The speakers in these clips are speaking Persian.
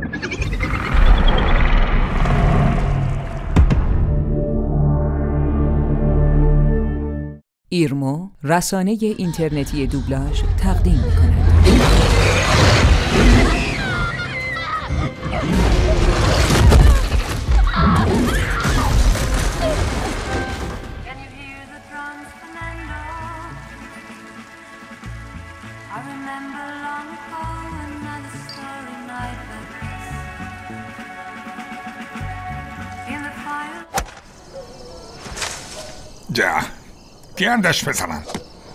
ایرمو رسانه اینترنتی دوبلاژ تقدیم می‌کند. گندش بزنم.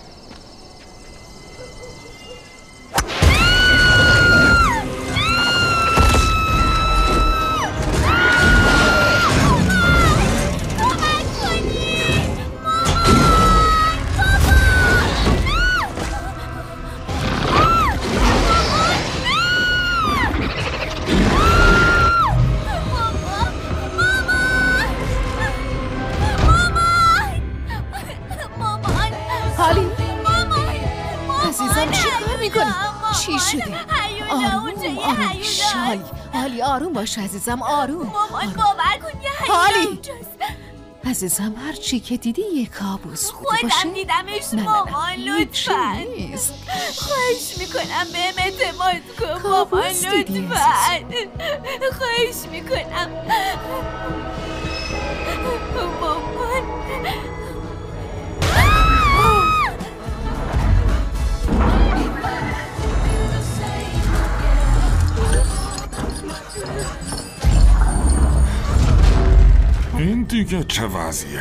آروم باش عزیزم، آروم. مامان باور کن یه حالی عزیزم، هر چی که دیدی یه کابوس بوده باشه. خودم دیدمش مامان، لطفاً خواهش میکنم بهم اعتماد کن مامان، لطفاً خواهش میکنم مامان. این دیگه چه وضعیه؟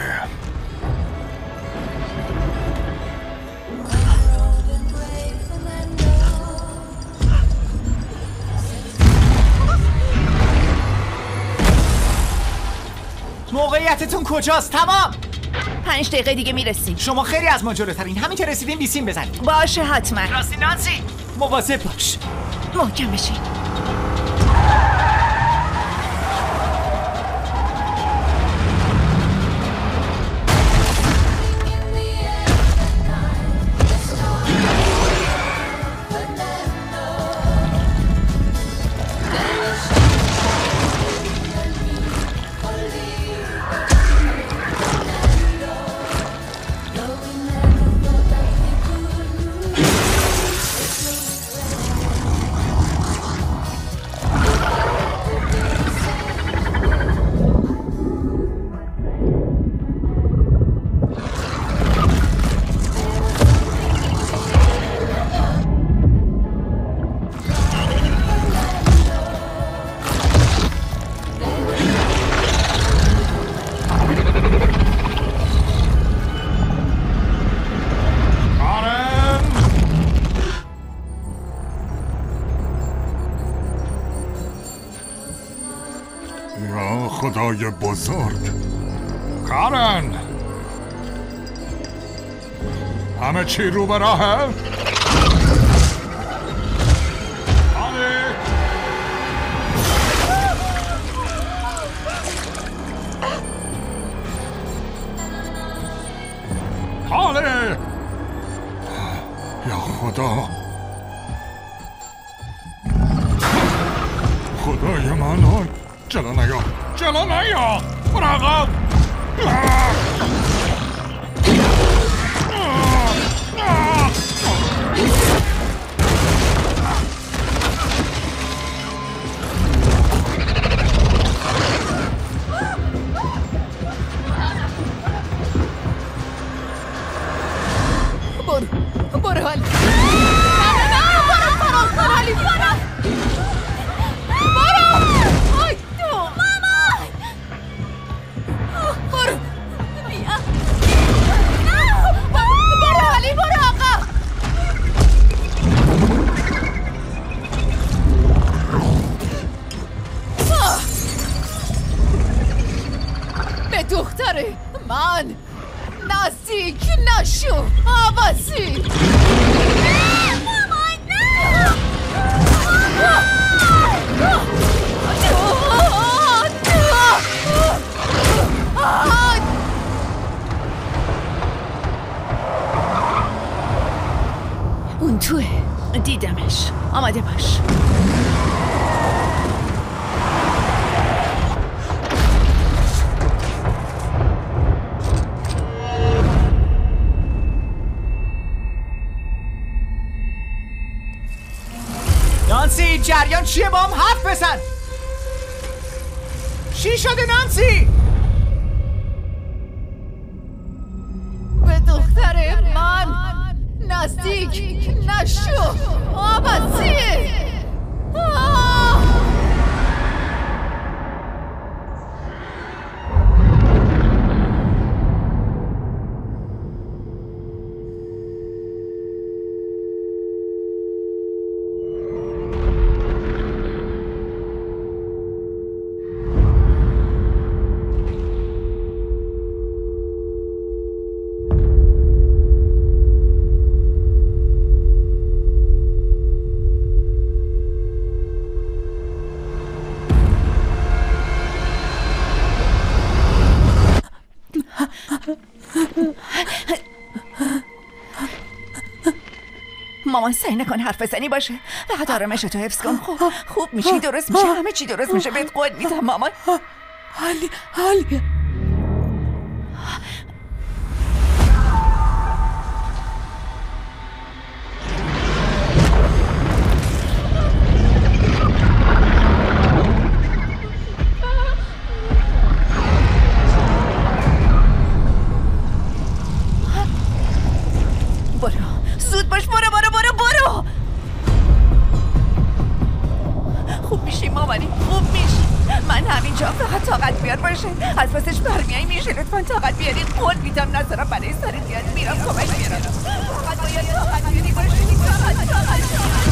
موقعیتتون کجاست؟ تمام. 5 دقیقه دیگه میرسیم. شما خیلی از ما جلوترین. همین که رسیدیم بیسیم بزنیم. باشه حتما. راستی نانسی مواظب باش. محکم بشین. خدای بزرگ. کارن، همه چی رو به راهه؟ حاله یا خدا، خدای من، جلو نیا، جلو نیا، مراقب. برو حالی. دختر من نزدیک نشو، عوضی. مامان نه. اون توه، دیدمش. آماده باش. نانسی جریان چیه؟ با هم حرف بزن. چی شده نانسی؟ به دختر من نزدیک نشو آبسی. مامان سعی نکن حرف بزنی باشه. فقط آرامشتو حفظ کن. خوب میشی، درست میشه، همه چی درست میشه. بهت قول میدم مامان. حالی زود باش، برو. خوب میشی مامانی، خوب میشی. من همینجا، فقط طاقت بیار باشه. از پسش برمیایی میشه. لطفا طاقت بیاری. قول میدم نذارم برای سرت بیاد. میرم کمک بیارم. فقط باید طاقت بیاری باشه. طاقت.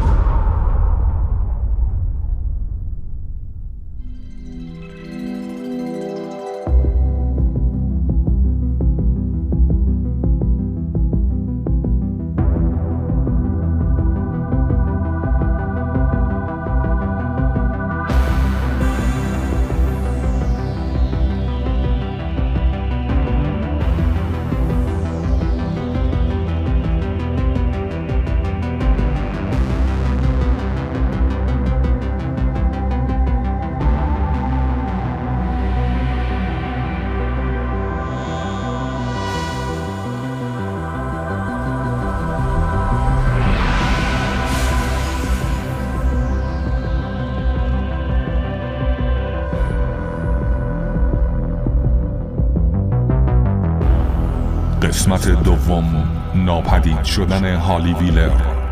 قسمت دوم، ناپدید شدن هالی ویلر.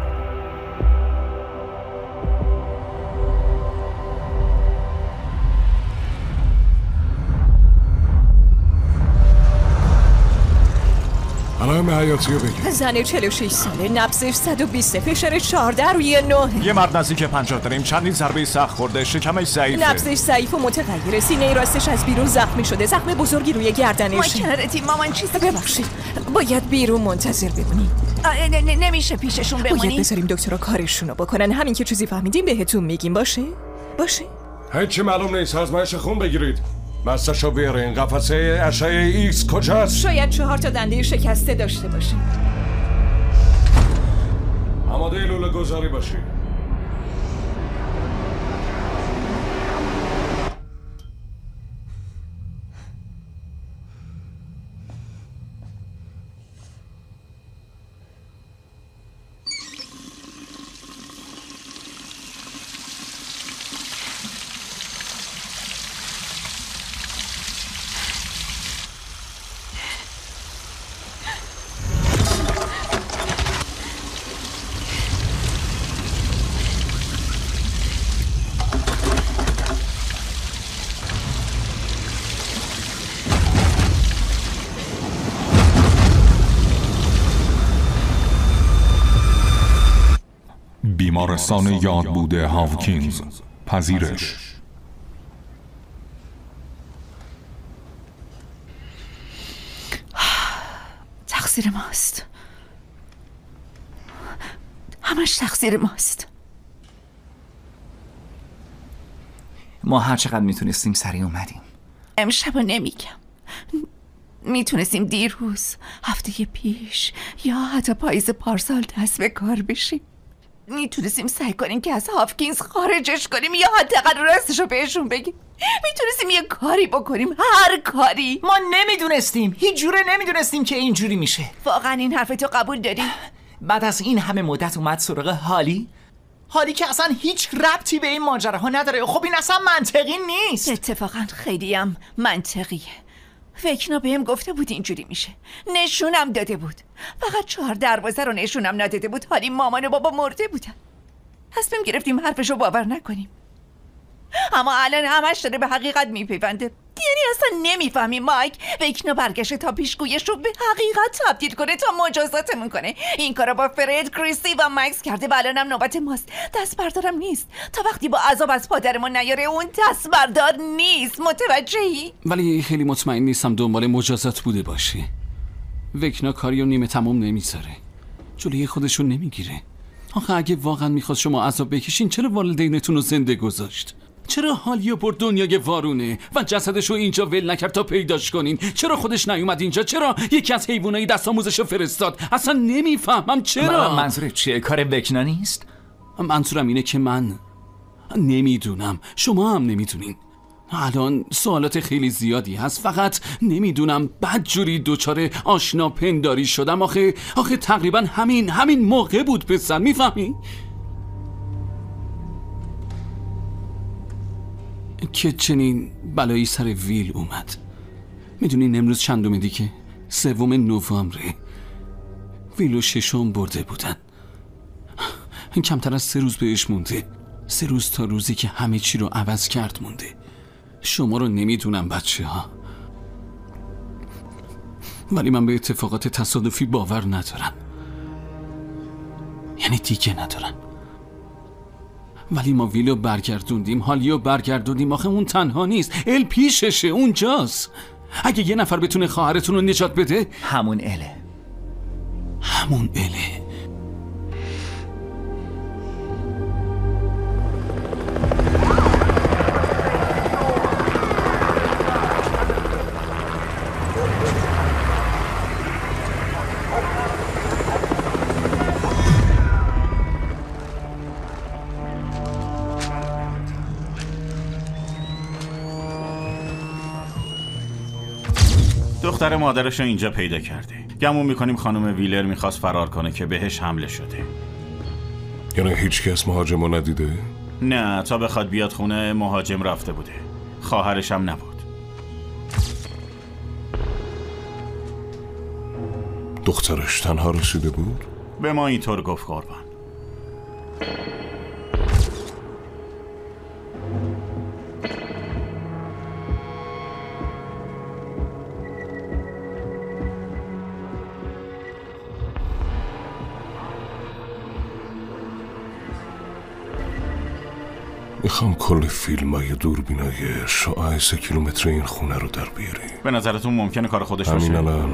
علائم حیاتی رو بگیر. زن 46 ساله، نبضش 120، فشار 14 روی 9. یه مرد نزدیک 50 داریم، چندین ضربه سخت خورده، شکمش ضعیفه. نبضش ضعیف و متغیره، سینه راستش از بیرون زخمی شده، زخم بزرگی روی گردنشه. ما کنارتیم مامان. چیزی ببخشید، باید بیرون منتظر بمونیم. نمیشه پیششون بمونیم. باید بذاریم دکترها کارشونو بکنن. همین که چیزی فهمیدیم بهتون میگیم. باشه؟ هیچی معلوم نیست. آزمایش خون بگیرید. مستشو بیارین. قفسه اشعه ایکس کجاست؟ شاید 4 تا دنده شکسته داشته باشه. آماده لوله گذاری باشید. بیمارستان یاد بوده هاوکینز. پذیرش. تقصیر ماست. همش تقصیر ماست. ما هر چقدر میتونستیم سریع اومدیم. امشبو نمیگم. میتونستیم دیروز، هفته پیش، یا حتی پاییز پارسال دست به کار بشیم. میتونستیم سعی کنیم که از هاوکینز خارجش کنیم، یا حداقل راستشو بهشون بگیم. میتونستیم یه کاری بکنیم، هر کاری. ما نمیدونستیم، هیچ جوره نمیدونستیم که اینجوری میشه. واقعا این حرفتو قبول داری؟ بعد از این همه مدت اومد سراغ هالی؟ حالی که اصلا هیچ ربطی به این ماجراها نداره. خب این اصلا منطقی نیست. اتفاقا خیلی هم منطقیه. وکنا بهم گفته بود اینجوری میشه، نشونم داده بود. فقط 4 دروازه رو نشونم نداده بود. حالی مامان و بابا مرده بودن. تصمیم گرفتیم حرفشو باور نکنیم، اما الان همش داره به حقیقت میپیونده. یعنی اصلا نمیفهمی مایک. وکنا برگشته تا پیشگویش رو به حقیقت تبدیل کنه تا مجازاتمون کنه. این کارا با فرید، کریستی و مکس کرده و الانم نوبت ماست. دست بردارم نیست تا وقتی با عذاب از پادرمون نیاره. اون دست بردار نیست، متوجهی؟ ولی خیلی مطمئن نیستم دنبال مجازات بوده باشی. وکنا کاریو نیمه تمام نمیذاره، جلوی خودشو نمیگیره. آخه اگه واقعا میخواست شما عذاب بکشین چرا والدینتون رو زنده گذاشت؟ چرا حالیو برد دنیای وارونه و جسدش رو اینجا ول نکرد تا پیداش کنین؟ چرا خودش نیومد اینجا؟ چرا یکی از حیوانای دستاموزش رو فرستاد؟ اصلا نمیفهمم چرا. منظورت چیه؟ کار وکنا نیست؟ منظورم اینه که من نمیدونم، شما هم نمیدونین. الان سوالات خیلی زیادی هست، فقط نمیدونم بدجوری دوچاره آشنا پنداری شدم. آخه تقریبا همین موقع بود پسر، میفهمی؟ که چنین بلایی سر ویل اومد. میدونین امروز چندم دیگه؟ 3 نوامبره. ویلو 6 برده بودن. کمتر از 3 روز بهش مونده. 3 روز تا روزی که همه چی رو عوض کرد مونده. شما رو نمیدونم بچه ها، ولی من به اتفاقات تصادفی باور ندارم. یعنی دیگه ندارم. ولی ما ویلو برگردوندیم، حالیو برگردوندیم. آخه اون تنها نیست، ال پیششه، اونجاست. اگه یه نفر بتونه خواهرتون رو نجات بده، همون اله. دختر مادرش رو اینجا پیدا کرده. گمون میکنیم خانم ویلر میخواست فرار کنه که بهش حمله شده. یعنی هیچ کس مهاجم رو ندیده؟ نه، تا بخواد بیاد خونه مهاجم رفته بوده. خواهرش هم نبود. دخترش تنها رسیده بود؟ به ما اینطور گفت قربان. میخوام کل فیلمای دوربینای شعاع 3 کیلومتر این خونه رو در بیاری. به نظرتون ممکنه کار خودش باشه؟ همین الان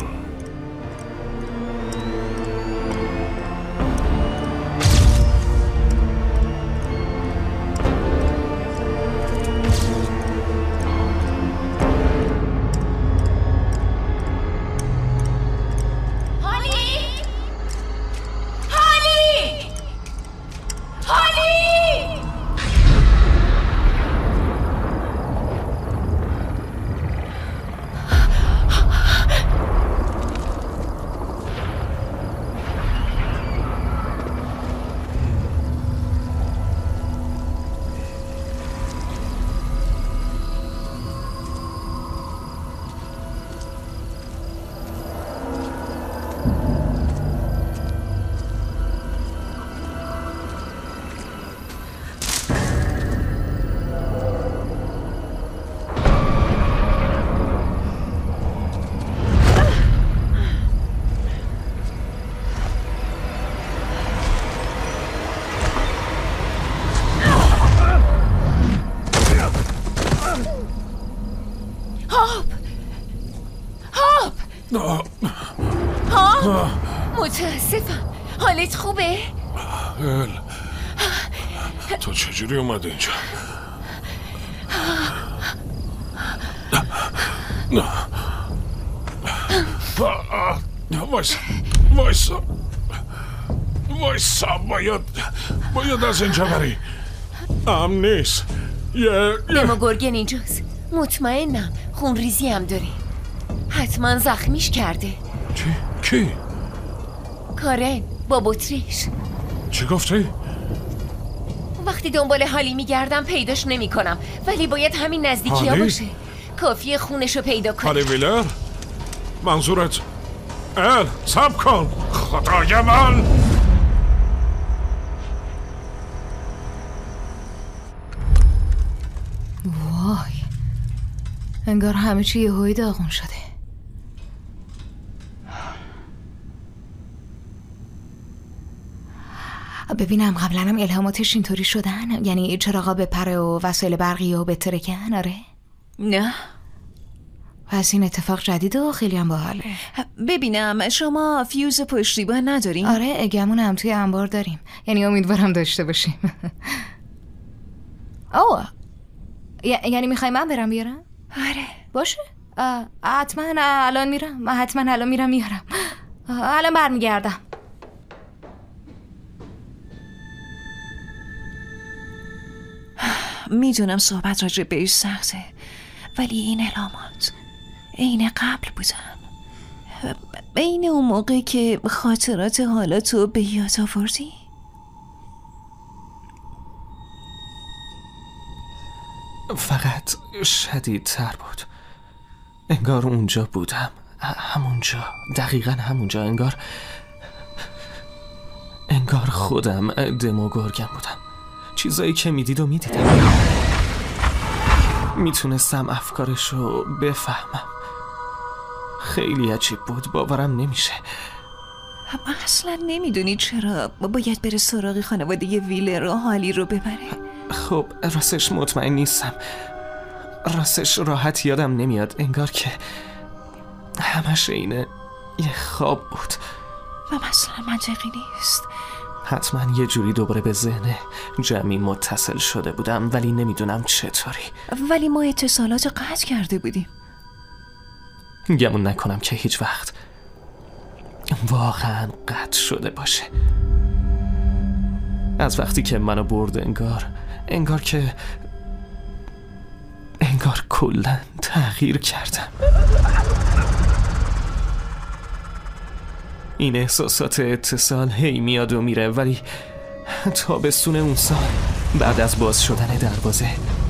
متاسفم. حالت خوبه؟ تو چجوری اومده اینجا؟ وایسا باید از اینجا بری. نیست. دموگورگن اینجاست. مطمئنم خونریزی هم داره. حتما زخمیش کرده. کی؟ کارن با بطریش. چی گفتی؟ وقتی دنبال هالی میگردم پیداش نمیکنم، ولی باید همین نزدیکی ها هالی؟ باشه. کافیه خونشو پیدا کنم. هالی ویلر؟ منظورت صبر کن خدای من. وای، انگار همه چی یهویی داغون شده. ببینم قبلا هم الهاماتش اینطوری شدن؟ یعنی چراغا بپره و وسایل برقی و بترکن؟ آره؟ نه پس این اتفاق جدیده و خیلی هم باحاله. ببینم شما فیوز پشتیبان ندارین؟ آره اگمون هم توی انبار داریم، یعنی امیدوارم داشته باشیم. اوه یعنی میخوای من برم بیارم؟ آره باشه حتما الان میرم، من حتما الان میرم میارم. الان برمیگردم. میدونم صحبت راجع بهش سخته، ولی این الهامات عین قبل بودن، بین اون موقع که خاطرات حالاتو به یاد آوردی. فقط شدیدتر بود. انگار اونجا بودم، همونجا، دقیقا همونجا. انگار خودم دموگورگن بودم. چیزایی که میدید و میدیدم. میتونستم افکارشو بفهمم. خیلی عجیب بود، باورم نمیشه. اصلا نمیدونی چرا باید بره سراغ خانواده ویلر و هالی رو ببره؟ خب راستش مطمئن نیستم. راستش راحت یادم نمیاد. انگار که همش اینه یه خواب بود و مثلا منطقی نیست. حتما یه جوری دوباره به ذهن جمعی متصل شده بودم، ولی نمیدونم چطوری. ولی ما اتصالات قطع کرده بودیم. گمون نکنم که هیچ وقت واقعا قطع شده باشه. از وقتی که منو برد انگار کلاً تغییر کردم. این احساسات اتصال هی میاد و میره، ولی تابستون اون سال بعد از باز شدن دروازه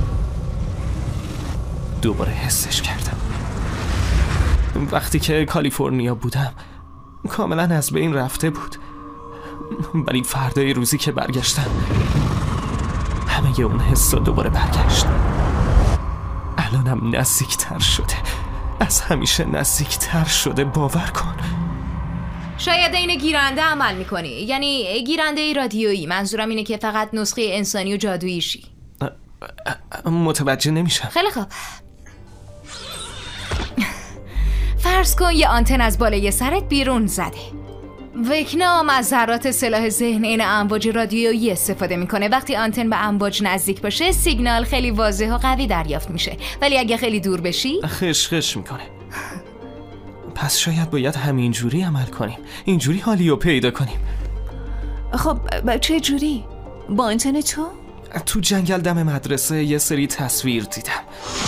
دوباره حسش کردم. وقتی که کالیفرنیا بودم کاملا از بین رفته بود، ولی فردای روزی که برگشتم همه اون حسا دوباره برگشت. الانم نزدیکتر شده، از همیشه نزدیکتر شده، باور کن. شاید این گیرنده عمل میکنی، یعنی گیرنده رادیویی. منظورم اینه که فقط نسخه انسانی و جادوییشی. متوجه نمیشم. خیلی خوب، فرض کن یه آنتن از بالای سرت بیرون زده. وکنام از ذرات سلاح ذهن این امواج رادیویی استفاده میکنه. وقتی آنتن به امواج نزدیک باشه سیگنال خیلی واضح و قوی دریافت میشه، ولی اگه خیلی دور بشی خش میکنه. پس شاید باید همینجوری عمل کنیم، اینجوری حالیو پیدا کنیم. خب چه جوری؟ با آنتن تو جنگل دم مدرسه یه سری تصویر دیدم.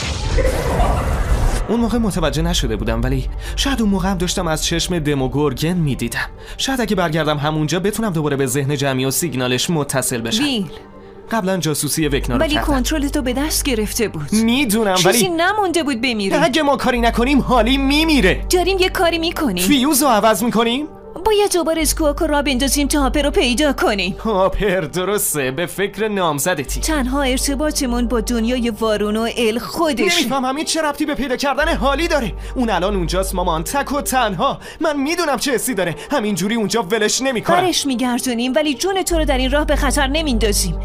اون موقع متوجه نشده بودم، ولی شاید اون موقع هم داشتم از چشم دموگورگن میدیدم. شاید اگه برگردم همونجا بتونم دوباره به ذهن جمعی و سیگنالش متصل بشم. ویل، قبلا جاسوسی وکنا رو ولی کردم. کنترل تو به دست گرفته بود. میدونم، ولی چیزی نمونده بود بمیره. اگه ما کاری نکنیم هالی میمیره. داریم یه کاری میکنیم. فیوز رو عوض میکنیم. باید دوباره اسکواک را بندازیم تا هاپر رو پیدا کنیم. هاپر درسته، به فکر نامزدتی. تنها ارتباطمون با دنیای وارون و ال خودش. نمیفهمم این چه ربطی به پیدا کردن هالی داره. اون الان اونجاست مامان، تک و تنها. من میدونم چه حسی داره، همینجوری اونجا ولش نمیکنم. برش میگردونیم، ولی جون تو رو در این راه به خطر نمیندازیم.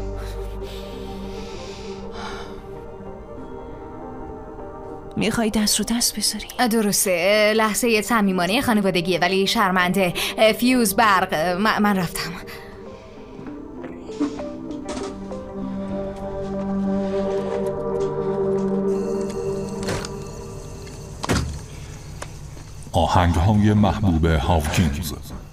میخوای دست رو دست بذاری؟ درسته، لحظه صمیمانه خانوادگیه ولی شرمنده. فیوز، برق، من رفتم. آهنگ‌های محبوب هاوکینز.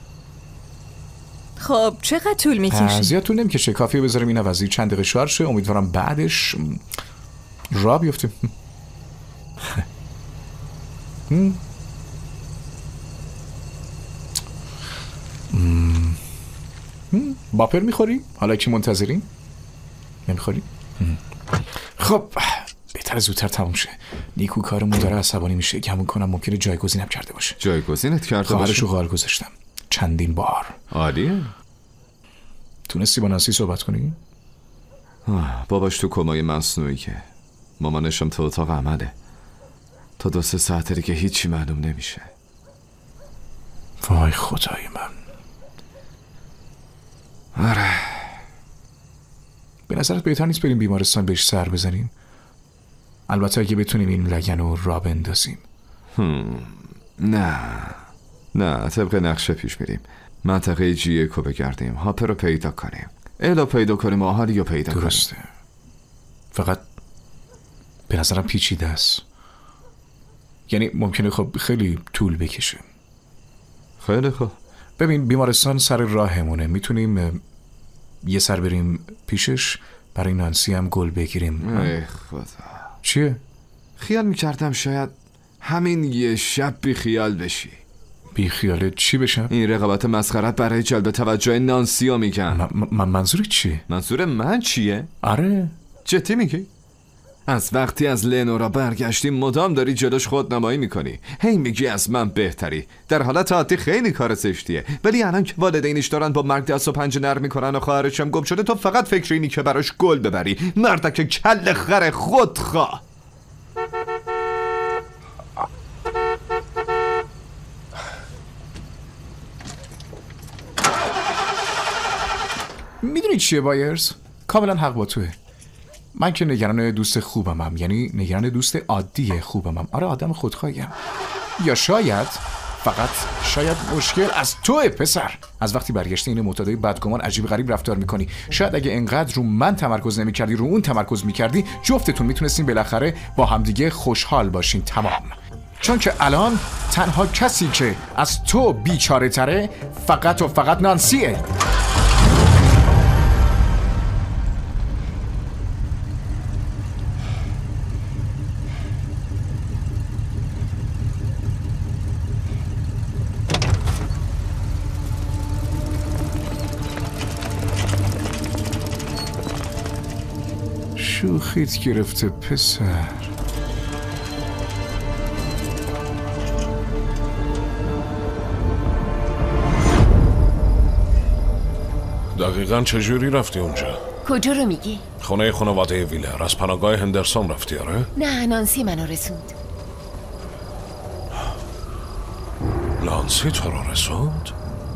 خب چقدر طول میکشه؟ زیاد طول نمیکشه، کافیه بذاریم این عوضی چند دقیقه شارژ شه. امیدوارم بعدش راه بیفتیم. باپر میخوری؟ حالا که منتظرین؟ نمیخوری؟ خب بهتر زودتر تموم شه. نیکو کارمون داره عصبانی میشه. گمون کنم ممکنه جایگزینم کرده باشه. جایگزینت کرده باشه؟ خواهرشو قال گذاشتم چندین بار. عالیه. تونستی با نانسی صحبت کنی؟ باباش تو کمای مصنوعی که مامانشم تو اتاق عمله. تا 2-3 ساعته دیگه هیچی معلوم نمیشه. وای خدای من. آره. به نظرت بهتر نیست بریم بیمارستان بهش سر بزنیم؟ البته اگه بتونیم این لگن رو راه بندازیم. نه طبق نقشه پیش میریم. منطقه G1 رو بگردیم، هاپر رو پیدا کنیم. ایلا پیدا کنیم و حالی رو پیدا کنیم. درسته. فقط به نظرم پیچیده است. یعنی ممکنه خب خیلی طول بکشه. خیلی خوب. ببین بیمارستان سر راهمونه. میتونیم یه سر بریم پیشش، برای نانسی هم گل بگیریم. ای خدا. چیه؟ خیال میکردم شاید همین یه شب بی خیال بشی. بی خیالت چی بشم؟ این رقابت مسخرت برای جلب توجه نانسی رو میگن. منظورت چیه؟ منظور من چیه؟ آره. جدی میگی؟ از وقتی از لنورا برگشتی مدام داری جلوش خودنمایی میکنی. هی میگی از من بهتری. در حالت عادی خیلی کار زشتیه، ولی الان که والدینش دارن با مرگ دست و پنجه نرم میکنن و خواهرش هم گم شده، تو فقط فکر اینی که براش گل ببری. مردک کل خر خودخواه. میدونی چیه بایرز؟ کاملا حق با توه. من که نگران دوست خوبمم، یعنی نگران دوست عادی خوبمم. آره آدم خودخواهیم. یا شاید مشکل از توه پسر. از وقتی برگشتی این معتادای بدگمان عجیب غریب رفتار میکنی. شاید اگه انقدر رو من تمرکز نمیکردی، رو اون تمرکز میکردی، جفتتون میتونستین بالاخره با همدیگه خوشحال باشین. تمام. چون که الان تنها کسی که از تو بیچاره تره فقط و فقط نانسیه. شوخیت گرفته پسر. دقیقاً چجوری رفتی اونجا؟ کجا رو میگی؟ خونه خانواده ویلر. از پناهگاه هندرسون رفتی آره؟ نه نانسی منو رسوند. نانسی تو رو رسوند؟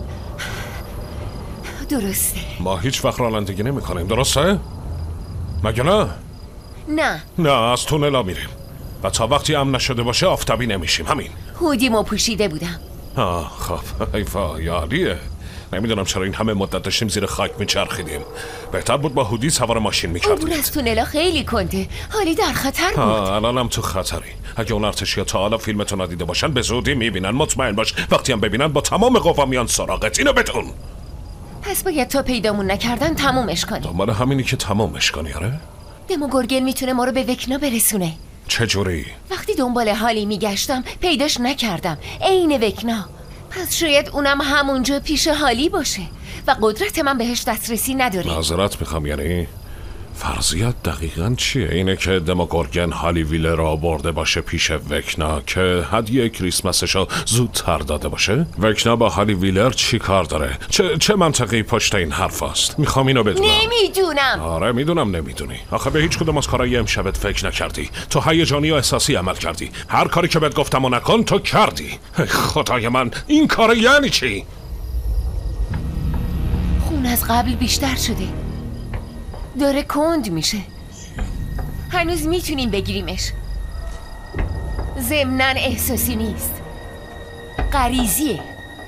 درسته. ما هیچ وقت رانندگی نمی کنیم درسته؟ مگه نه؟ نه از تونلا میریم و تا وقتی امن نشده باشه آفتابی نمیشیم. همین. هودیمو پوشیده بودم. خب ای وای عالیه. نمیدونم چرا این همه مدت داشتیم زیر خاک میچرخیدیم. بهتر بود با هودی سوار ماشین میکردیم. عبور از تونلا خیلی کنده. حالی در خطر بود. الانم تو خطری. اگه اون ارتشیا تا حالا فیلمتو ندیده باشن به زودی میبینن. مطمئن باش وقتی هم ببینن با تمام قوا میان سراغت. اینو بدون. پس باید تا پیدامون نکردن تمومش کنی. دنبال همینی که تمومش کنی آره؟ دموگورگن میتونه ما رو به وکنا برسونه. چجوری؟ وقتی دنبال حالی میگشتم پیداش نکردم. عین وکنا. پس شاید اونم همونجا پیش حالی باشه و قدرت من بهش دسترسی نداره. معذرت میخوام. یعنی فرضیت دقیقاً چیه؟ اینه که دموگورگن حالی ویلر را برده باشه پیش وکنا که هدیه کریسمسشو زودتر داده باشه؟ وکنا با حالی ویلر چی کار داره؟ چه منطقی پشت این حرف هست؟ میخوام اینو بدونم. نمیدونم. آره میدونم نمیدونی. آخه به هیچ کدوم از کارهای امشبت فکر نکردی. تو هیجانی و احساسی عمل کردی. هر کاری که بهت گفتم و نکن تو کردی. خدای من این کار یعنی چی؟ خون از قبل بیشتر شده. داره کند میشه. هنوز میتونیم بگیریمش. ضمناً احساسی نیست. غریزیه.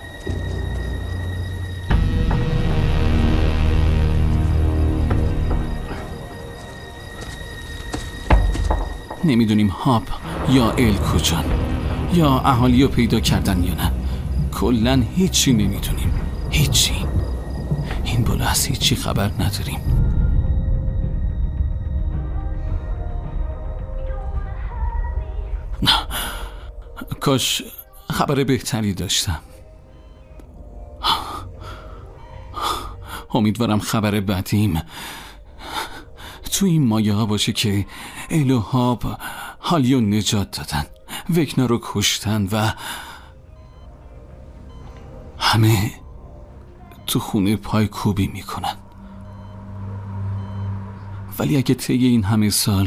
نمیدونیم هاپ یا ال کجان، یا اهالی رو پیدا کردن یا نه. کلن هیچی نمیدونیم. هیچی. این بالا از هیچی خبر نداریم. کاش خبر بهتری داشتم. امیدوارم خبر بعدیم تو این مایه ها باشه که الوهاب هالیو نجات دادن، وکنا رو کشتن و همه تو خونه پایکوبی میکنن. ولی اگه طی این همه سال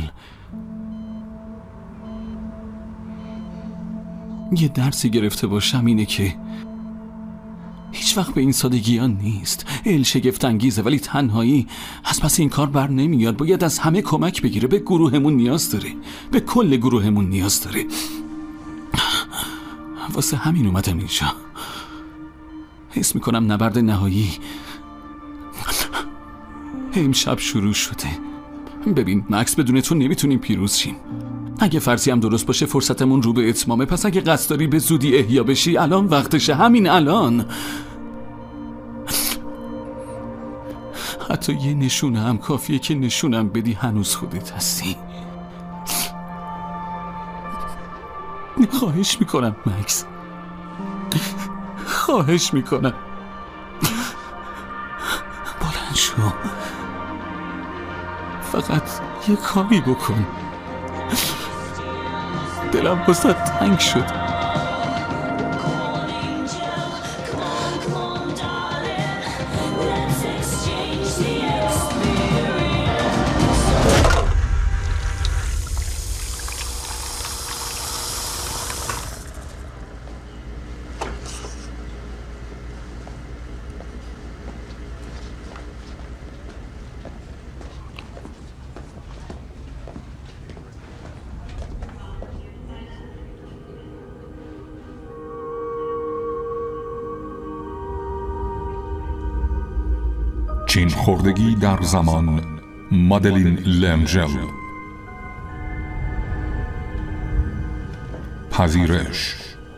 یه درسی گرفته باشم اینه که هیچ وقت به این سادگی ها نیست. شگفت انگیزه ولی تنهایی از پس این کار بر نمیاد. باید از همه کمک بگیره. به گروهمون نیاز داره، به کل گروهمون نیاز داره. واسه همین اومدم اینجا. حس میکنم نبرد نهایی امشب شروع شده. ببین مکس، بدون تو نمیتونیم پیروز شیم. اگه فرضی هم درست باشه فرصتمون رو به اتمامه. پس اگه قصد داری به زودی احیا بشی الان وقتشه، همین الان. حتی یه نشونه هم کافیه که نشونم بدی هنوز خودت هستی. خواهش میکنم مکس، خواهش میکنم بلند شو، فقط یه کاری بکن. دلم واسه تنگ شد. چین خوردگی در زمان، مادلین لنجل. پذیرش.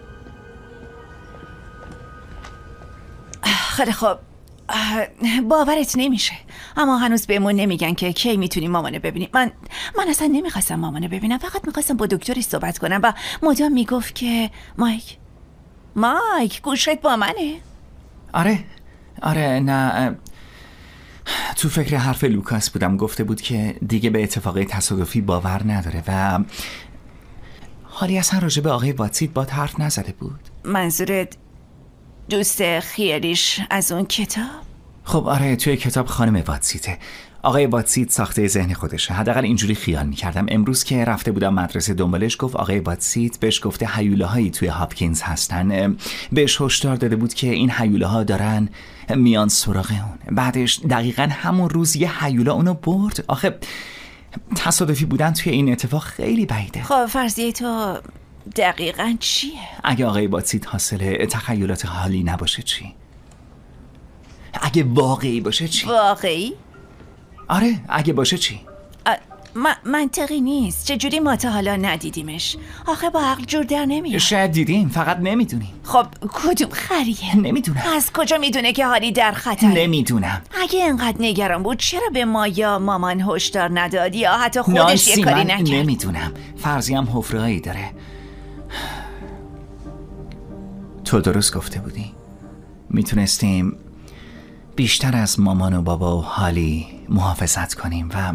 خیلی خب، باورت نمیشه اما هنوز بهمون نمیگن که کی میتونیم مامانه ببینیم. من اصلا نمیخواستم مامانه ببینم، فقط میخواستم با دکتری صحبت کنم و مدام میگفت که مایک گوشت با منه. آره نه، تو فکر حرف لوکاس بودم. گفته بود که دیگه به اتفاقی تصادفی باور نداره و حالی اصلا راجع به آقای واتسید با حرف نزده بود. منظورت دوست خیالیش از اون کتاب؟ خب آره، توی کتاب خانم واتسیده. آقای واتسید ساخته ذهن خودشه، حداقل اینجوری خیال میکردم. امروز که رفته بودم مدرسه دنبالش گفت آقای واتسید بهش گفته هیوله‌هایی توی هاپکینز هستن. بهش هشدار داده بود که این هیوله‌ها دارن میان سراغ اون. بعدش دقیقاً همون روز یه هیوله اونو برد. آخه تصادفی بودن توی این اتفاق خیلی بعیده. خب فرضیه تو دقیقاً چیه؟ اگه آقای واتسید حاصل تخیلات حالی نباشه چی؟ اگه واقعی باشه چی؟ واقعی؟ آره اگه باشه چی؟ منطقی نیست. چجوری ما تا حالا ندیدیمش؟ آخه با عقل جور در نمیاد. شاید دیدیم فقط نمیدونیم. خب کدوم خریه؟ نمیدونم. از کجا میدونه که حالی در خطر؟ نمیدونم. اگه انقدر نگران بود چرا به ما یا مامان هشدار نداد یا حتی خودش یه کاری نکرد؟ نمیدونم. فرضی هم حفره‌ای داره. تو درست گفته بودی. میتونستیم بیشتر از مامان و بابا و حالی محافظت کنیم و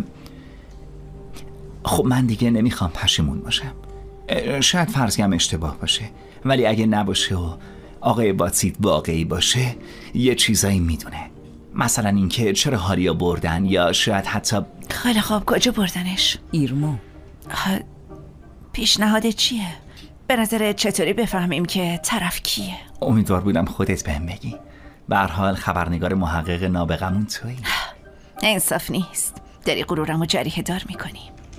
خب من دیگه نمیخوام پشیمون باشم. شاید فرضی هم اشتباه باشه ولی اگه نباشه و آقای واتسید واقعی باشه یه چیزایی میدونه. مثلا اینکه چرا حالیا بردن یا شاید حتی خیلی خوب کجا بردنش؟ ایرمو. پیشنهاد چیه؟ به نظر چطوری بفهمیم که طرف کیه؟ امیدوار بودم خودت بهم بگی. به هر حال خبرنگار محقق نابغمون تویی. انصاف نیست. داری غرورمو جریحه دار میکنی.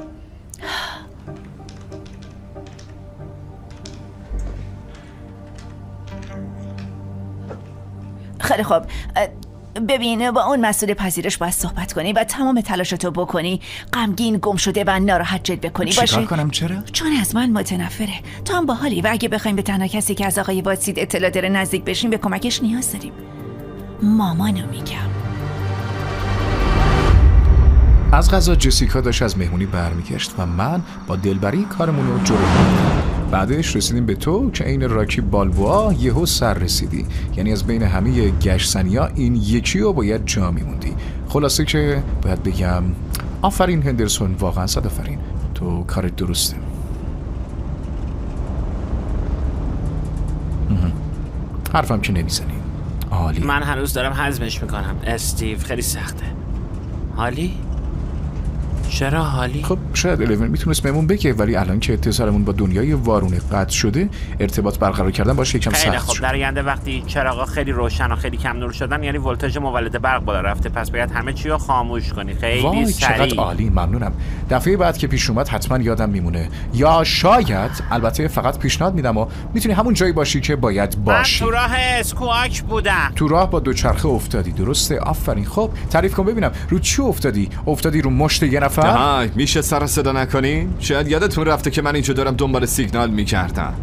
خیلی خب، ببین با اون مسئول پذیرش باید صحبت کنی و تمام تلاشتو بکنی غمگین، گم شده و ناراحت جلوه کنی. باشه؟ چیکار کنم؟ چرا؟ چون از من متنفره. تو هم باحالی و اگه بخوایم به تنها کسی که از آقای واتسید اطلاع داره نزدیک بشیم به کمکش نیاز داریم. مامانو میگم. از قضا جسیکا داشت از مهمونی برمیگشت و من با دلبری کارمون رو جلو بردم. بعدش رسیدیم به تو که این راکی بالبوا یهو سر رسیدی. یعنی از بین همه گشتنیا این یکی رو باید جا میموندی. خلاصه که باید بگم آفرین هندرسون، واقعا صد آفرین، تو کارت درسته. حرفم که نمیزنی. عالی. من هنوز دارم هضمش میکنم استیو، خیلی سخته. حالی؟ چرا حالی؟ خب شاید الیون میتونست بهمون بگه، ولی الان که اتصالمون با دنیای وارونه قطع شده، ارتباط برقرار کردن باشه یکم سخت. خیلی خب، در آینده وقتی چراغا خیلی روشن و خیلی کم نور شدن یعنی ولتاژ مولد برق بالا رفته، پس باید همه چی رو خاموش کنی. خیلی سریع. چقدر عالی، ممنونم. دفعه بعد که پیش اومد حتما یادم میمونه، یا شاید، البته فقط پیشنهاد میدم و میتونی همون جایی باشی که باید باشی. من تو راه اسکواک بودم. تو راه با دوچرخه افتادی، درسته؟ آفرین. خب تعریف کن ببینم، رو چی افتادی؟ افتادی رو مشت یه نفر؟ میشه سر صدا نکنی؟ شاید یادتون رفته که من اینجا دارم دنبال سیگنال میکردم.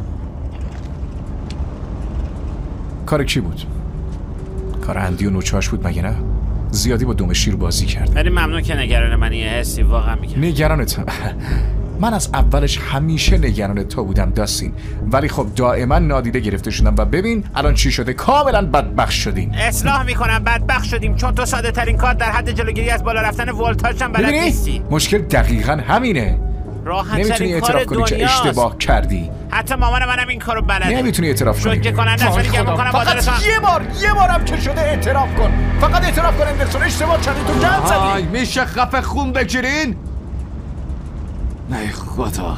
کار کی بود؟ کار اندی و نوچه‌اش بود مگه نه؟ زیادی با دم شیر بازی کرد. خیلی ممنون که نگران منی حسی، واقعا میگم. نگرانتم. من از اولش همیشه نگران تو بودم داستین، ولی خب دائما نادیده گرفته شدم و ببین الان چی شده، کاملا بدبخت شدیم. اصلاح میکنم بدبخت شدیم چون تو ساده ترین کار در حد جلوگیری از بالا رفتن ولتاژ هم بلد نیستی. مشکل دقیقاً همینه. نمیتونی اعتراف کنی که اشتباه کردی. حتی مامان منم این کارو بلده. نمیتونی اعتراف کنی. شوکه کننده است ولی گم میکنم فقط یه بارم که شده اعتراف کن. فقط اعتراف کن اندرسون، اشتباه کردی، تو گند زدی. میشه خفه خون بگیرین؟ نه خدا.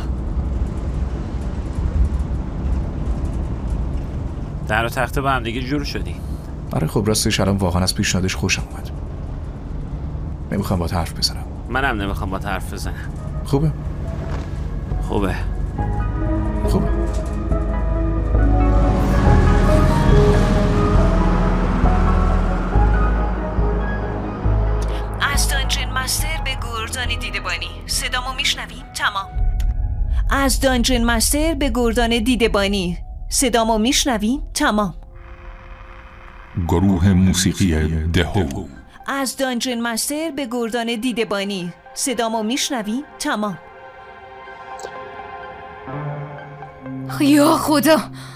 در و تخته با هم دیگه جور شدی. آره خب راستش الان واقعا از پیشنهادش خوشم اومد. نمیخوام باهات حرف بزنم. منم نمیخوام باهات حرف بزنم. خوبه؟ خوبه. خوبه. از دانجن مستر به گردان دیدبانی صدامو میشنویم؟ تمام. از دانجن مستر به گردان دیدبانی صدامو میشنویم؟ تمام. گروه موسیقی دهو. از دانجن مستر به گردان دیدبانی صدامو میشنویم؟ تمام. یا خدا،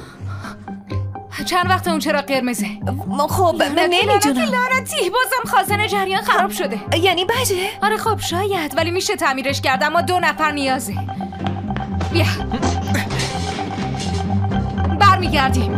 چند وقت اون چراغ قرمزه؟ خب نمیدونم. لعنتی، بازم خازن جریان خراب شده. یعنی بده؟ آره خب شاید، ولی میشه تعمیرش کرد، اما 2 نفر نیازه. بیا برمیگردیم.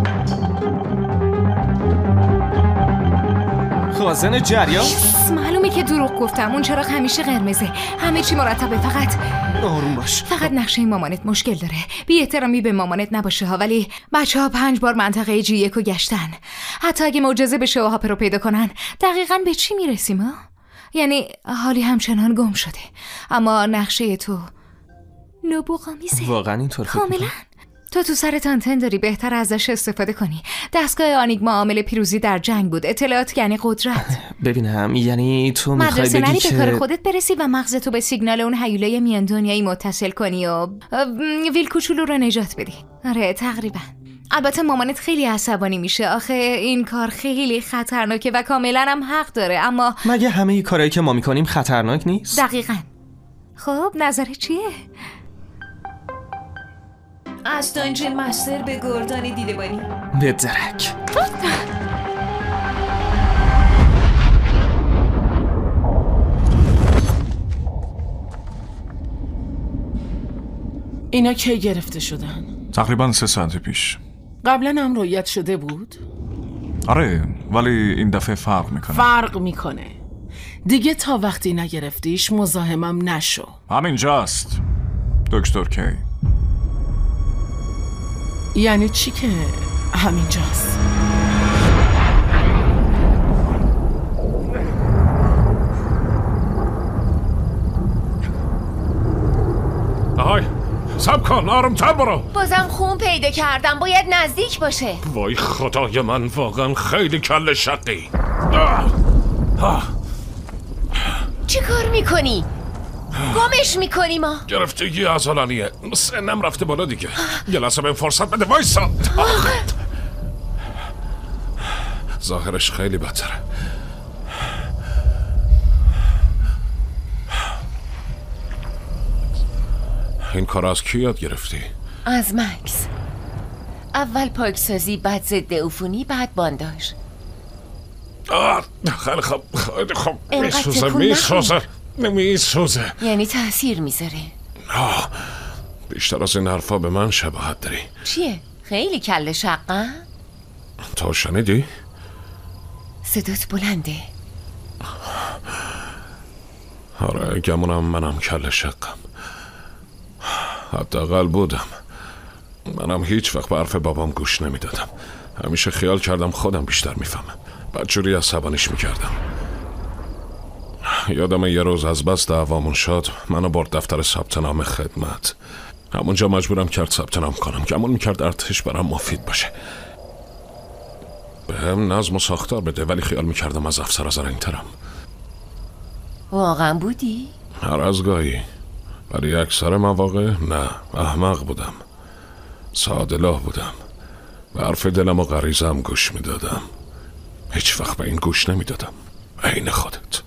خازن جریان؟ معلومه که دروغ گفتم، اون چراغ همیشه قرمزه، همه چی مرتبه. فقط آروم باش. فقط نقشه مامانت مشکل داره. بی احترامی به مامانت نباشه ها، ولی بچه‌ها 5 بار منطقه G1 رو گشتن. حتی اگه معجزه بشه و هاپر رو پیدا کنن، دقیقاً به چی میرسیم ها؟ یعنی حالی همچنان گم شده، اما نقشه تو نبوغامیزه. واقعا اینطور فکر کاملا. تو سرت آنتن داری، بهتر ازش استفاده کنی. دستگاه آنیگما عامل پیروزی در جنگ بود. اطلاعات یعنی قدرت. ببینم، یعنی تو میخوای بگی نری که به کار خودت برسی و مغزتو به سیگنال اون هیولای میان دنیایی متصل کنی و ویل کوچولو رو نجات بدی. آره تقریبا. البته مامانت خیلی عصبانی میشه، آخه این کار خیلی خطرناکه و کاملا هم حق داره، اما مگه همه کارهایی که ما میکنیم خطرناک نیست؟ دقیقاً. خب نظرت چیه؟ از دانجن مستر به گردان دیدبانی. به درک. اینا کی گرفته شدن؟ تقریبا 3 ساعت پیش. قبلا هم رویت شده بود؟ آره، ولی این دفعه فرق میکنه. فرق میکنه. دیگه تا وقتی نگرفتیش مزاحمم نشو. همینجاست دکتر کی. یعنی چی که همینجاست؟ آهای سب کن، آرومتر برو. بازم خون پیدا کردم، باید نزدیک باشه. وای خدای من، واقعا خیلی کل شقی. چی کار میکنی؟ گمش میکنی ما؟ گرفتگی عضلانیه، سنم رفته بالا دیگه. یه لحظه بهم فرصت بده، وایسا. ظاهرش خیلی بدتره. این کار از کی یاد گرفتی؟ از مکس. اول پاکسازی، بعد ضد عفونی، بعد بانداژ. خیلی خوب، خیلی خوب. میسوزه. نمیسوزه. یعنی تأثیر میذاره؟ آه، بیشتر از این حرفا به من شباهت داری. چیه؟ خیلی کله شقم؟ تو شنیدی؟ صدات بلنده. آره گمونم منم کله شقم. حداقل بودم. منم هیچ وقت به حرف بابام گوش نمیدادم. همیشه خیال کردم خودم بیشتر میفهمم. بدجوری عصبانیش میکردم. یادم یه روز از بس دعوامون شد، منو برد دفتر ثبت نام خدمت. همونجا مجبورم کرد ثبت نام کنم. گمون میکرد ارتش برام مفید باشه. به هم نظم و ساختار بده، ولی خیال میکردم از افسر زرنگ‌ترم. واقعا بودی؟ هر از گاهی، ولی اکثر مواقع نه. احمق بودم، ساده‌لوح بودم. به حرف دلم و غریزم گوش میدادم. هیچ وقت به این گوش نمیدادم. عین خودت.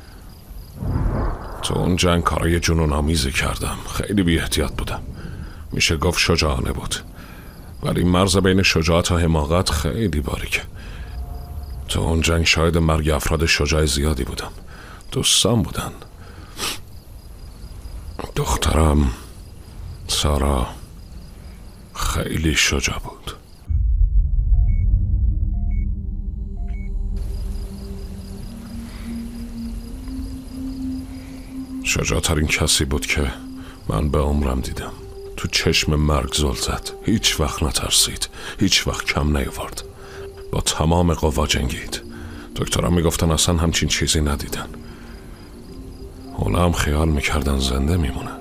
تو اون جنگ کارای جنون آمیزی کردم. خیلی بی احتیاط بودم. میشه گفت شجاعانه بود، ولی مرز بین شجاعت و حماقت خیلی باریکه. تو اون جنگ شاهد مرگ افراد شجاع زیادی بودم. دوستان بودن. دخترم سارا خیلی شجاع بود. شجاع‌ترین کسی بود که من به عمرم دیدم. تو چشم مرگ زل زد. هیچ وقت نترسید. هیچ وقت کم نیاورد. با تمام قوا جنگید. دکترها میگفتن اصلا همچین چیزی ندیدن. اونا هم خیال میکردن زنده میمونه.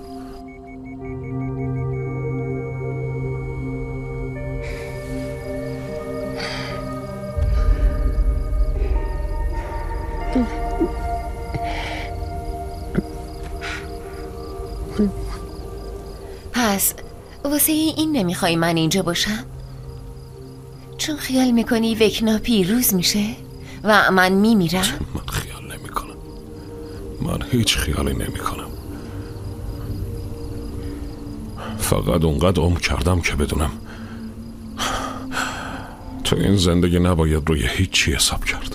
پس واسه این نمیخوای من اینجا باشم؟ چون خیال میکنی وکنا پیروز میشه و من میمیرم؟ من خیال نمیکنم. من هیچ خیالی نمیکنم. فقط اونقدر عمر کردم که بدونم تو این زندگی نباید روی هیچی حساب کرد.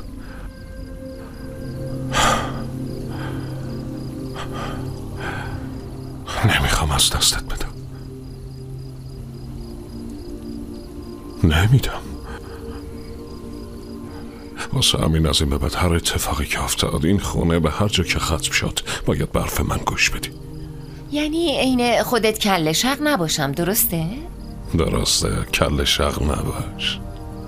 نمیخوام از دستت بدم. نمیدم. واسه همین از این به بعد هر اتفاقی که افتاد این خونه به هر جا که ختم شد باید به حرف من گوش بدی. یعنی عین خودت کله شق نباشم، درسته؟ درسته، کله شق نباش.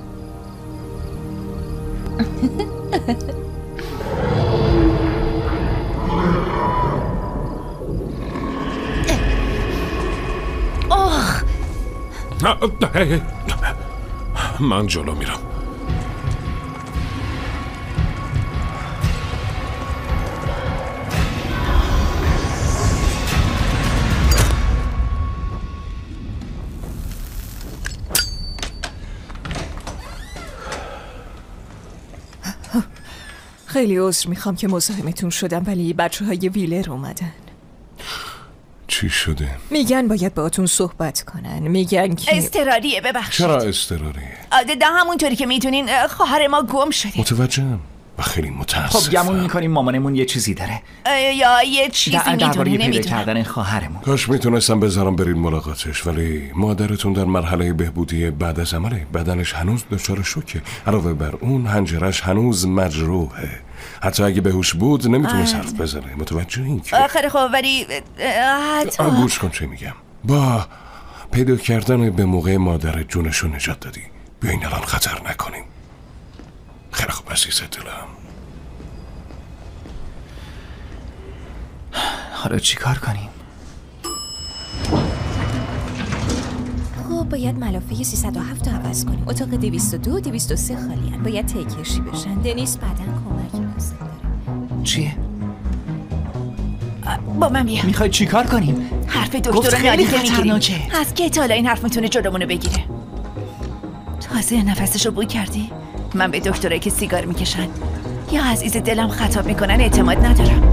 من جلو میرم. خیلی عذر میخوام که مزاحمتون شدم، ولی بچه‌های ویلر اومدن. چی شده؟ میگن باید باهاتون صحبت کنن. میگن که اضطراریه. ببخشید. چرا اضطراریه؟ همونطوری که میدونین خواهر ما گم شده. متوجهم و خیلی متاسفم. خب گمون میکنیم مامانمون یه چیزی داره یا یه چیزی میدونه. درباره پیدا نمیدونم. کردن خواهرمون. کاش میتونستم بذارم برید ملاقاتش، ولی مادرتون در مرحله بهبودی بعد از عمله. بدنش هنوز دچار شوکه. علاوه بر اون حنجرش هنوز مجروحه. حتی اگه بهوش بود نمیتونست حرف بزنه. متوجه این که آخر خب ولی گوش کن چه میگم. با پیدا کردن به موقع مادر جونشو نجات دادی. بیاین الان خطر نکنیم. خیلی خوب عزیز دلم. حالا چی کار کنیم؟ خب باید ملافه 307 رو عوض کنیم. اتاق 202 203 خالی هن. باید تکشی بشن. دنیس بعدن کمکی لازم داره. چیه؟ با من بیا. میخوای چی کار کنیم؟ حرف گفت دکتر خیلی نادیده میگیریم. خطرناکه. از که تا حالا این حرف میتونه جلومونو بگیره. تازه نفسشو بوی کردی؟ من به دکترایی که سیگار میکشن یا عزیز دلم خطاب میکنن اعتماد ندارم.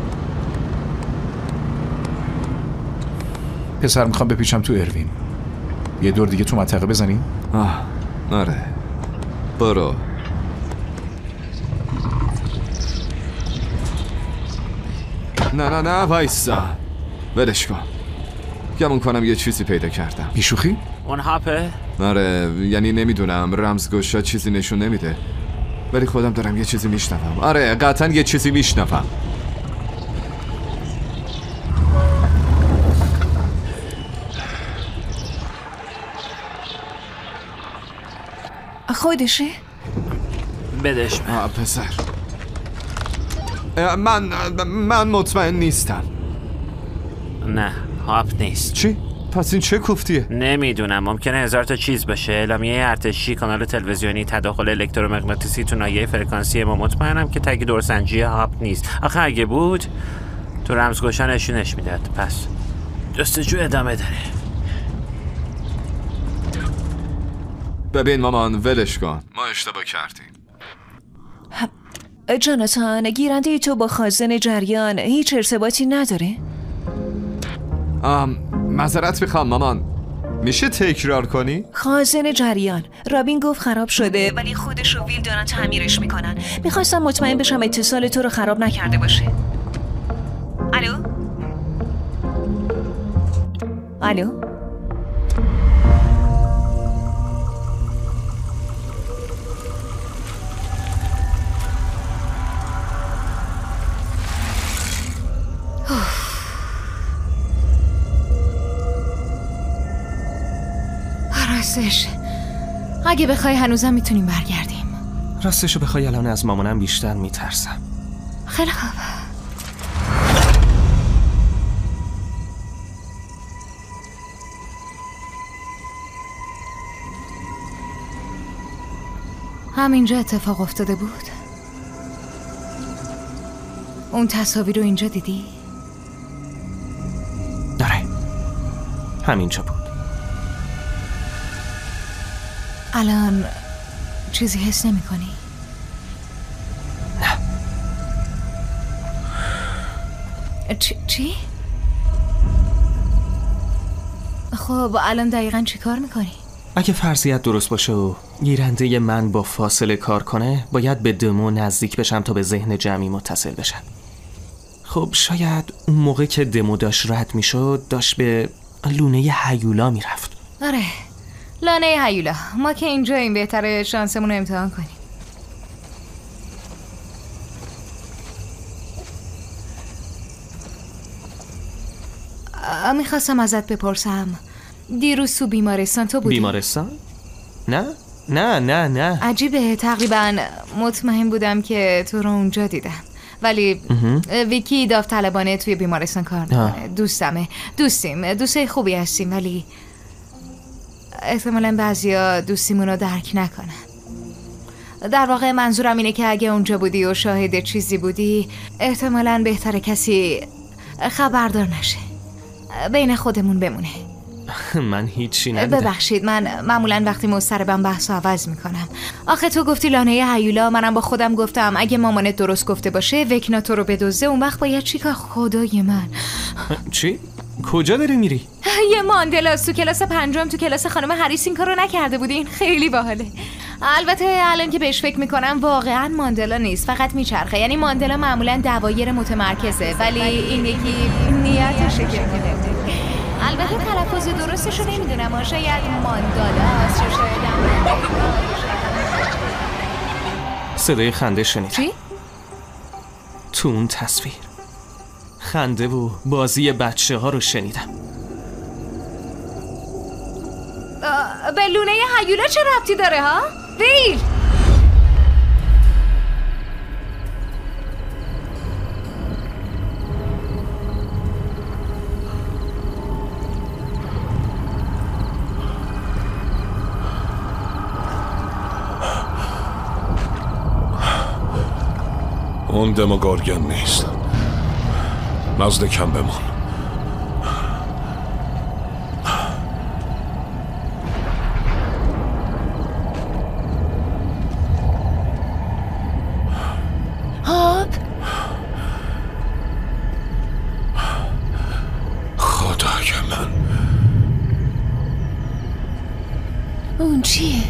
پسر میخوام بپیچم تو اروین. یه دور دیگه تو منطقه بزنیم؟ آره برو. نه وایسا، ولش کن. گمون کنم یه چیزی پیدا کردم. بیشوخی؟ اون هاپه؟ آره یعنی نمیدونم، رمزگشا چیزی نشون نمیده، ولی خودم دارم یه چیزی میشنوم. آره قطعا یه چیزی میشنوم. خودشه؟ بدش پسر. من مطمئن نیستم. نه هاپ نیست. چی؟ پس این چه کوفتیه؟ نمیدونم، ممکنه هزار تا چیز باشه. اعلامیه ارتشی، کانال تلویزیونی، تداخل الکترومغناطیسی تو ناحیه فرکانسی ما. مطمئنم که تگ دورسنجی هاپ نیست. آخه اگه بود تو رمزگشا نشونش میداد. پس جستجو ادامه داره. ببین مامان ولش کن، ما اشتباه کردیم. جاناتان، گیرنده تو با خازن جریان هیچ ارتباطی نداره؟ معذرت میخوام مامان، میشه تکرار کنی؟ خازن جریان، رابین گفت خراب شده ولی خودش و ویل دارن تعمیرش میکنن. میخواستم مطمئن بشم اتصال تو رو خراب نکرده باشه. الو؟ راستش اگه بخوای هنوزم میتونیم برگردیم. راستشو بخوای الان از مامانم بیشتر میترسم. خیلی خوب. همینجا اتفاق افتاده بود. اون تصاویر رو اینجا دیدی؟ داره همینجا بود. الان چیزی حس نمی کنی؟ نه. چی؟ خب الان دقیقاً چی کار میکنی؟ اگه فرضیت درست باشه و گیرنده من با فاصله کار کنه، باید به دمو نزدیک بشم تا به ذهن جمعی متصل بشم. خب شاید اون موقع که دمو داشت رد میشد داشت به لونه هیولا میرفت. آره لانه هیولا. ما که اینجا این بهتره شانسمون رو امتحان کنیم. میخواستم ازت بپرسم، دیروز تو بیمارستان تو بودی؟ بیمارستان؟ نه عجیبه، تقریبا مطمئن بودم که تو رو اونجا دیدم. ولی ویکی داوطلبانه توی بیمارستان کار میکنه. دوستای خوبی هستیم، ولی احتمالاً بعضیا دوستیمون رو درک نکنن. در واقع منظورم اینه که اگه اونجا بودی و شاهد چیزی بودی، احتمالاً بهتره کسی خبردار نشه، بین خودمون بمونه. من هیچی ندیدم. ببخشید، من معمولاً وقتی مضطربم بحثو عوض میکنم. آخه تو گفتی لانه هیولا، منم با خودم گفتم اگه مامانت درست گفته باشه وکنا تو رو بدزده، اون وقت باید چیکار؟ خدای من. چی؟ کجا داری میری؟ یه ماندلاس تو کلاس 5 تو کلاس خانم هریس این کارو نکرده بودین؟ خیلی باحاله. البته الان که بهش فکر میکنم واقعا ماندلا نیست، فقط میچرخه. یعنی ماندلا معمولا دوایر متمرکزه، ولی این یکی نیتشه که البته تلفظ درستشو نمیدونم، شاید ماندالاست یا شاید صدای خنده شنیدم. چی؟ تو اون تصویر خنده و بازی بچه ها رو شنیدم. به لونه هیولا چه ربطی داره ها؟ ویل! اون دموگورگن نیست. نزدیکم بمون. خدای من، اون چیه؟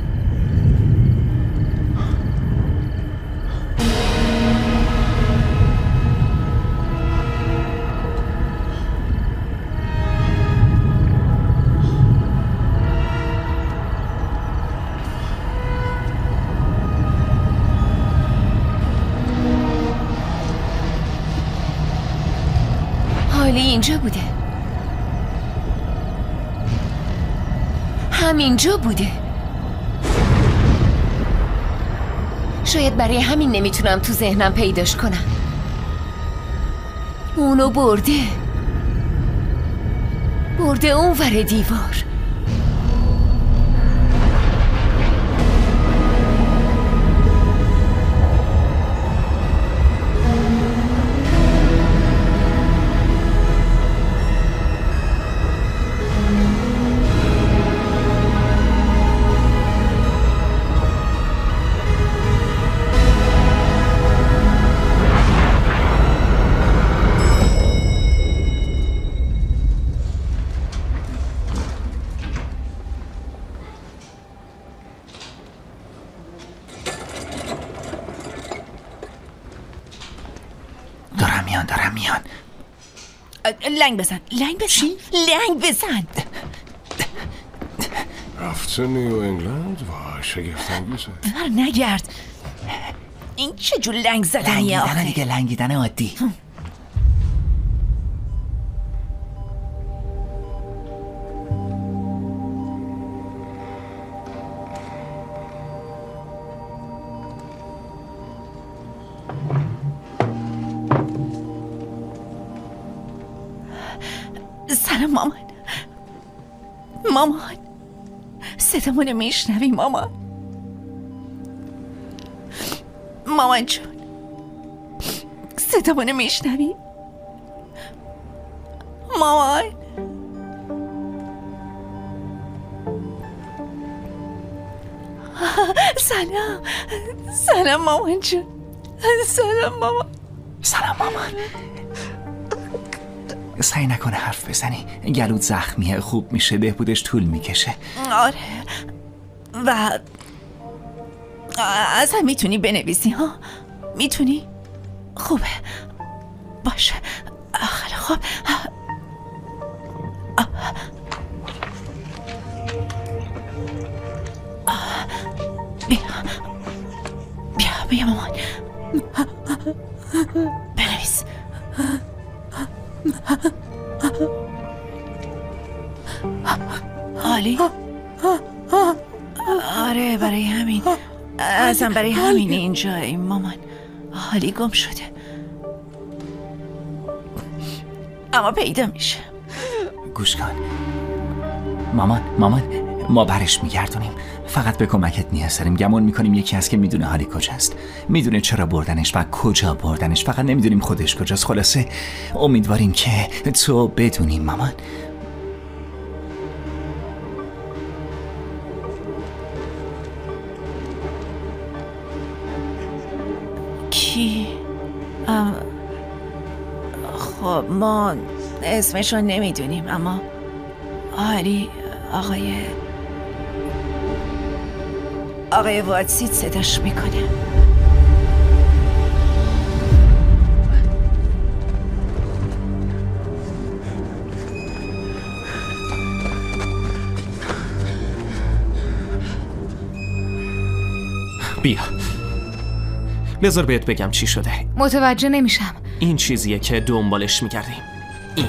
حالی اینجا بوده، همینجا بوده. شاید برای همین نمیتونم تو ذهنم پیداش کنم. اونو برده اون ور دیوار. دارم میان. لنگ بزن. لنگ بزن. رفته نیو انگلند و شگفت‌انگیزه. بر نگرد. این چه جور لنگ زدنیه آخه؟ لنگیدن دیگه، لنگیدن عادی. سلام مامان. صدامونو میشنوی مامان جون؟ صدامونو میشنوی مامان؟ سلام مامان جون. سلام مامان. سعی نکنه حرف بزنی، گلوت زخمیه، خوب میشه، بهبودش طول میکشه. آره و اصلا میتونی بنویسی ها؟ میتونی؟ خوبه باشه. خیلی خوب. بیا مامان، بنویس. حالی؟ آره برای همین اینجاییم مامان. حالی گم شده اما پیدا میشه. گوش کن مامان، ما برش میگردونیم. فقط به کمکت نیاز داریم. گمون میکنیم یکی هست که میدونه حالی کجاست، میدونه چرا بردنش و کجا بردنش، فقط نمیدونیم خودش کجاست. خلاصه امیدواریم که تو بدونیم مامان. کی؟ خب ما اسمشو نمیدونیم، اما حالی آقای واتسیت صداش میکنه. بیا بذار بهت بگم چی شده. متوجه نمیشم. این چیزیه که دنبالش میکردیم. این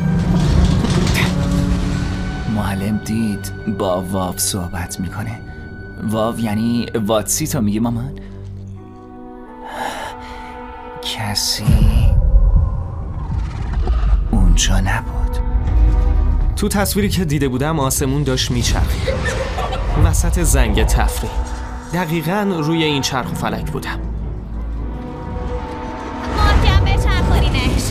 معلم دید با واو صحبت میکنه. واو یعنی واتسیت رو میگه مامان؟ کسی اونجا نبود. تو تصویری که دیده بودم آسمون داشت میچرخید وسط زنگ تفریح. دقیقاً روی این چرخ و فلک بودم. محکم بچرخونینش.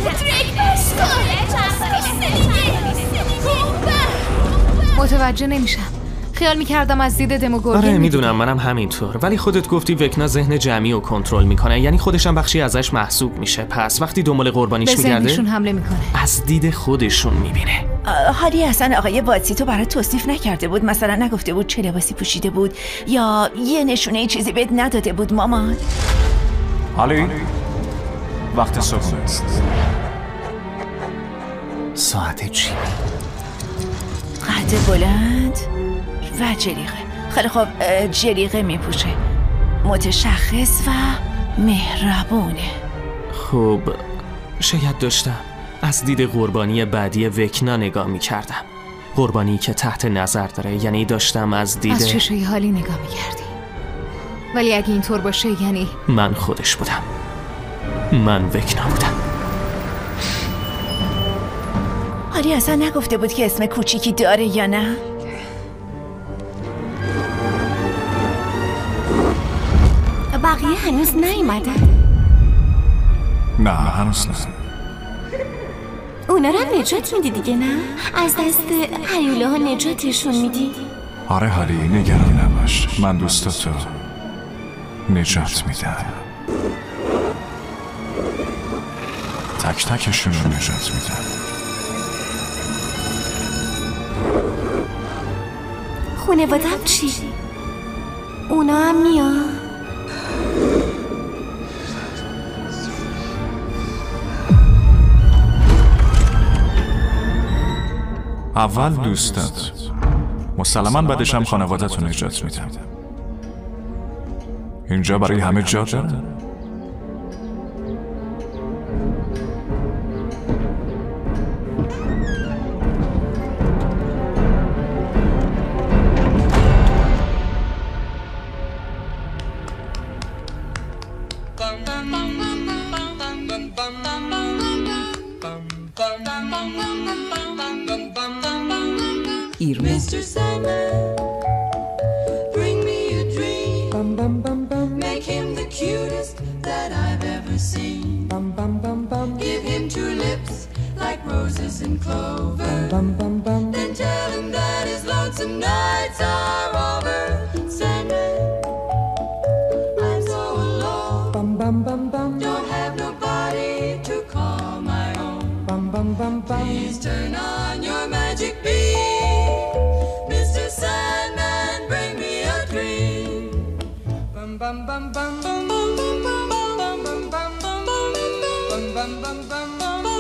متوجه نمیشم. خیال میکردم از دید دموگورگن. آره میدونم، منم همینطور. ولی خودت گفتی وکنا ذهن جمعی رو کنترل میکنه، یعنی خودش هم بخشی ازش محسوب میشه. پس وقتی دنبال قربانیش میگرده به ذهنشون حمله میکنه، از دید خودشون میبینه. حالی اصلا آقای واتسی تو برای توصیف نکرده بود؟ مثلا نگفته بود چه لباسی پوشیده بود یا یه نشونه چیزی بهت نداده بود مامان؟ حالی وقت صبح است. ساعت چی؟ قد بلند و جلیقه. خیلی خوب، جلیقه میپوشه، متشخص و مهربونه. خب شاید داشتم از دید قربانی بعدی وکنا نگاه میکردم، قربانی که تحت نظر داره، یعنی داشتم از دید از چشای حالی نگاه میکردی. ولی اگه اینطور باشه یعنی من خودش بودم، من وکنا بودم. حالی اصلا نگفته بود که اسم کوچیکی داره یا نه؟ بقیه هنوز نیومدن. نه هنوز نه. اونا رو هم نجات میدی دیگه، نه؟ از دست هیوله ها نجاتشون میدی؟ آره حالی نگران نباش، من دوستاتو نجات میدم. تک تکشون رو نجات میدم. خونوادم چی؟ اونا هم میان؟ اول دوستات، مسلما بعدش هم خانوادتون نجات میدم. اینجا برای همه جا داره؟ Mr. Sandman, bring me a dream. Make him the cutest that I've ever seen. Give him two lips like roses and clover. Then tell him that his lonesome nights are over. Sandman, I'm so alone. Don't have nobody to call my own. Please turn on your magic beam. Mr. Sandman, bring me a dream. Bum bum bum bum bum bum bum bum bum bum bum bum bum bum bum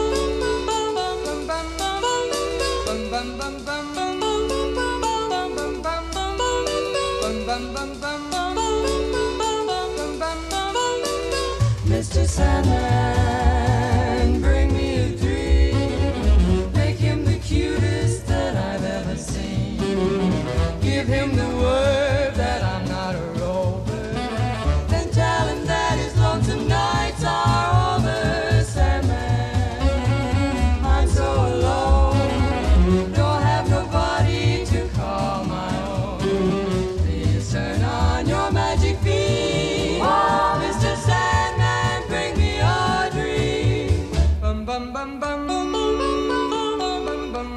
Mr. Sandman, bring me a dream. Make him the cutest that I've ever seen. Give him the word that I'm not a rover. Then tell him that his lonesome nights are over. Sandman, I'm so alone. Don't have nobody to call my own. Please turn on your magic beam. Oh, Mr. Sandman, bring me a dream. Bum bum bum bum bum bum bum bum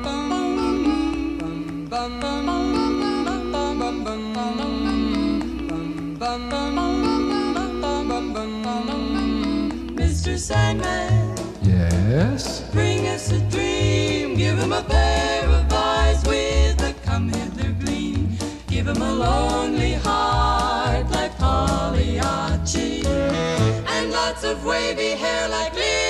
bum bum. Mr. Sandman, yes? bring us a dream. Give him a pair of eyes with a come hither gleam. Give him a lonely heart like Pagliacci, and lots of wavy hair like Leo.